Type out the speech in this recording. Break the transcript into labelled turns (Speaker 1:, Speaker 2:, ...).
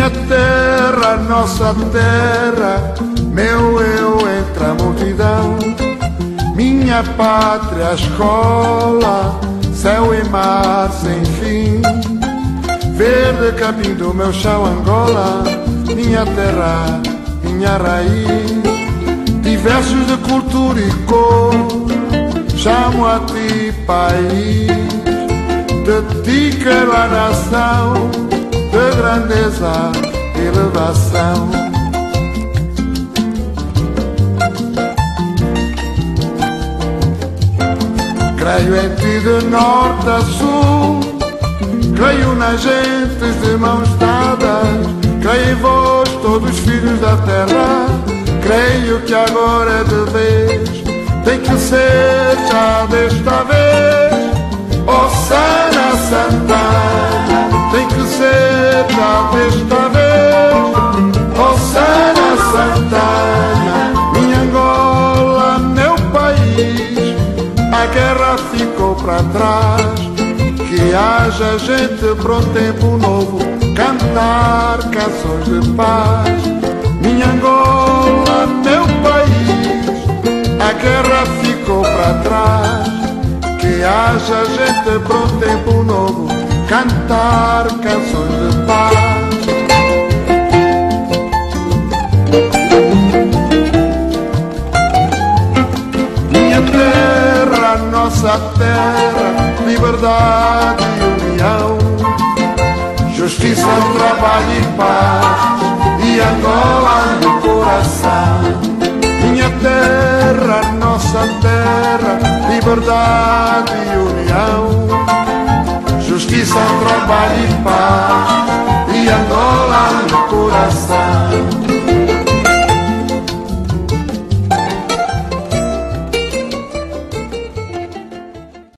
Speaker 1: Minha terra, nossa terra, meu eu entre a multidão. Minha pátria, escola, céu e mar sem fim. Verde capim do meu chão, Angola, minha terra, minha raiz. Diversos de cultura e cor, chamo a ti país. De ti quero a nação, de grandeza e elevação. Creio em ti de norte a sul, creio nas gentes de mãos dadas, creio em vós, todos filhos da terra. Creio que agora é de vez, tem que ser já desta vez. Hosanna Santana, tem que ser já desta vez. Hosanna Santana, minha Angola, meu país. A guerra ficou para trás, que haja gente para um tempo novo, cantar canções de paz. Minha Angola, meu país, a guerra ficou para trás, que haja gente para um tempo novo, cantar canções de paz. Minha terra, nossa terra, liberdade e união, justiça, trabalho e paz, e Angola no coração. Minha terra, nossa terra, liberdade e união, justiça, trabalho e paz, e Angola